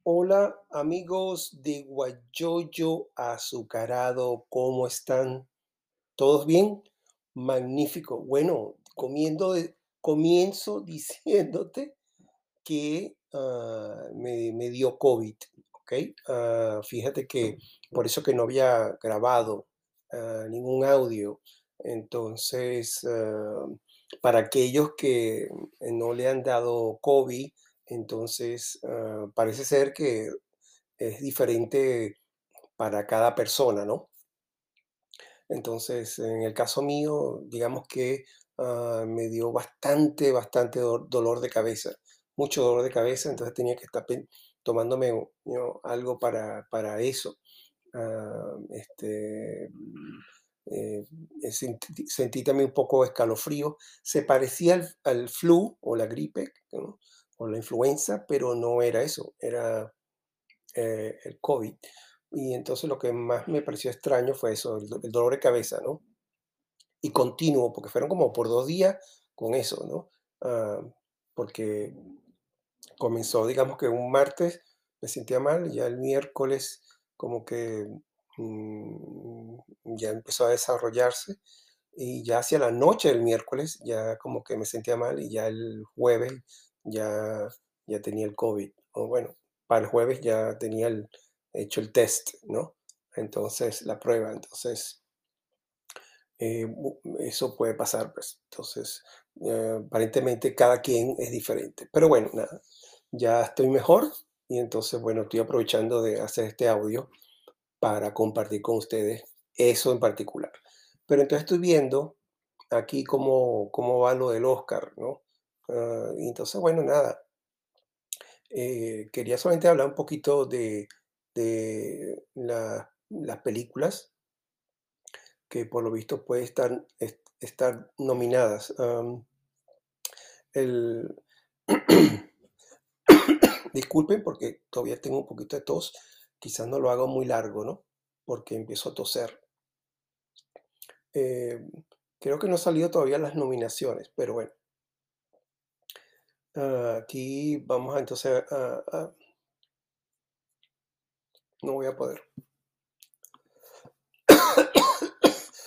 Hola amigos de Guayoyo Azucarado, ¿cómo están? ¿Todos bien? Magnífico. Bueno, comienzo diciéndote que me dio COVID, ¿ok? Fíjate que por eso que no había grabado ningún audio. Entonces, para aquellos que no le han dado COVID, entonces parece ser que es diferente para cada persona, ¿no? Entonces, en el caso mío, digamos que me dio bastante dolor de cabeza, mucho dolor de cabeza, entonces tenía que estar tomándome algo para eso. Ah, este, mm, sentí también un poco escalofrío. Se parecía al flu o la gripe, ¿no? O la influenza, pero no era eso, era el COVID. Y entonces lo que más me pareció extraño fue eso, el dolor de cabeza, ¿no? Y continuo, porque fueron como por 2 días con eso, ¿no? Ah, porque comenzó, digamos que un martes me sentía mal, y ya el miércoles como que ya empezó a desarrollarse, y ya hacia la noche del miércoles ya como que me sentía mal, y ya el jueves ya, ya tenía el COVID. O bueno, para el jueves ya tenía hecho el test, ¿no? Entonces, la prueba. Entonces, eso puede pasar, pues. Entonces, aparentemente cada quien es diferente. Pero bueno, nada, ya estoy mejor, y entonces, bueno, estoy aprovechando de hacer este audio para compartir con ustedes eso en particular. Pero entonces estoy viendo aquí cómo va lo del Oscar, ¿no? Y entonces, bueno, nada, quería solamente hablar un poquito de las películas que por lo visto pueden estar nominadas. El, disculpen porque todavía tengo un poquito de tos, quizás no lo hago muy largo, ¿no? Porque empiezo a toser. Eh, Creo que no han salido todavía las nominaciones, pero bueno, aquí vamos a entonces no voy a poder.